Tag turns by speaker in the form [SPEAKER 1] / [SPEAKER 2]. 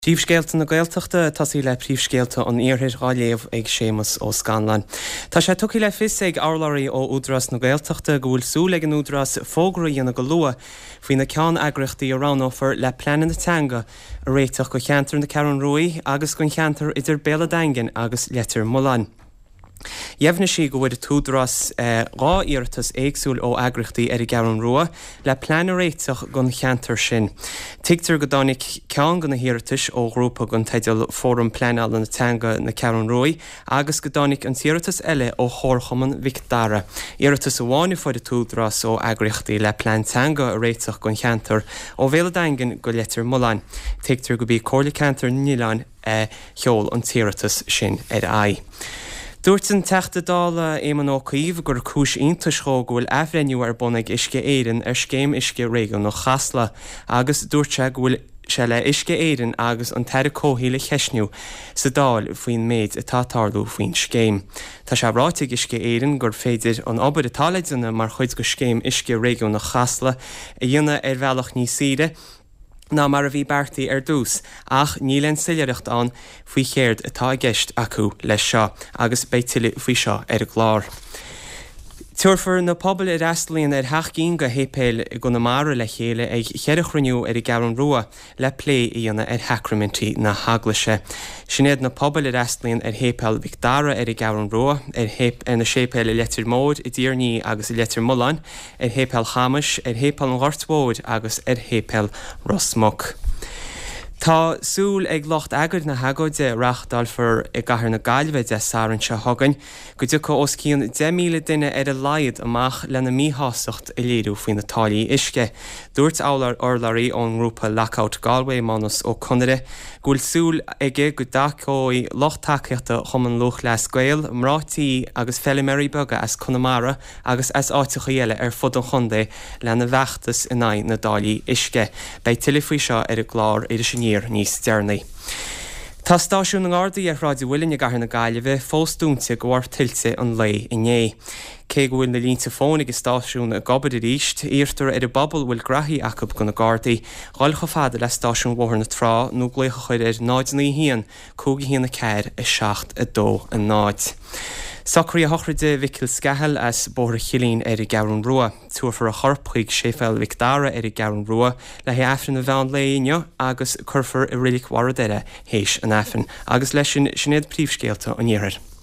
[SPEAKER 1] Príomhscéalta na Gaeltachta tasí le príomhscéalta an iarthar gáiléamh ag Séamus ó Scanlan. Tá sé tucaí le fios ag Arlairí ó údras na Gaeltachta go bhfuil súil ag an údras fógraí ana go luath faoin na ceann eagraíochtaí a rán-ofar le pleanan na teanga a réiteach go cheantar na Ceann Ruaidh agus go cheantar idir Béla Dangan agus Leiter Mullán. Dheimhna sí go bhfuil túdras rá iartas éagsúil ó eagraíochtaí ar i Ceann Ruaidh le plean réiteach gon cheantar sin. Tigtar go dánig ceann go na hiartas ó grúpa gon teideal fórum pleanal na teanga na Ceann Ruaidh agus go dánig an tíartas eile ó Chorchaman Vicdara. Iartas a bháinna foiad a túdras ó eagraíochtaí le plean teanga a réiteach gon cheantar ó Béla Dangan go Leiter Mullán. Tigtar go bhí Comhairle Ceantar Nílan cheol an tíartas sin ar aghaidh. Dúirt an teachta dála éman ó caomh gur cúis iontas go bhfuil aithbhreiniú ar bunaigh isce éireann ar scéim isce réigean nó chasla agus dúirte go bhfuil se le isce éireann agus an teire cóthaí le cheisniú sa dáil faoin méid atá tarlú faoin scéim. Tá sé bhráiteigh isce éireann gur féidir an obair atá leideanna mar chuid go scéim isce réigean nó chasla a dhéanamh ar bhealach níos saoire ná mar a bhí beartaí ar dús, ach níl an sileireacht an faoi chéard atá i gceist acu leis seo, agus beitiile faoi seo ar a glár. Tuirfar na pobal ar eastlíonn ar theachcín go hépéil go na mara le chéile ag cheirichriniú ar i Ceann Ruaidh le plé i dhéanamh ar heacramintí na haglaise. Sinéad na pobal ar eastlíonn ar hépéil Vicdara ar i Ceann Ruaidh, ar na sépéil i Leiter Mód i Díarní agus i Leiter Mullán, ar hépéil Chamas, ar hépéil an Ghortmód agus ar hépéil Rosmuc. Tá súil ag locht agad na hagóide reachdalfar i gcathair na Gaillimhe de Sarann se thugann, go dtí go os cíonn 10 míle duine ar a laiad amach le na míthásacht i léadú faoin na táillí isce. Dúirt Arlairí ón grúpa Lockout Galway Manas ó Conairí, gúil súil ige go dacóí locht takeíochta chuman luch le scail, mrátaí agus felliméirí boga as Conamara agus as áiticha eile ar fud an chundé le na bheachtas in aghaidh na dáillí isce. Bei tuile faoi seo ar a glár idir sin níos dearnaí. Tá stáisiún an Gardaí ar Rádio Uillinn i gcathair na Gaillimhe fós dúnta go bhfuir tiltte an lei inné. Cé go bhfuil na línta fónig i stáisiún a gobad i ríist, íartar ar a bobbal bhfuil grathí acu go na Gardaí, ghailcha fada le stáisiún mhór na trá nó glécha chuir ar náidnaí híon, cúga híon na ceir i 7:2 an náid. Sacraí a hochraide Mhiceál Scathall as bóthar chilín ar i Ceann Ruaidh, tuairfar a chorpaigh séfeil Vicdara ar i Ceann Ruaidh le hé aifrin na bhean léinne agus curfar i rilik waradere héis an aifrin, agus leis sin sinéad príomhscéalta an iarthar.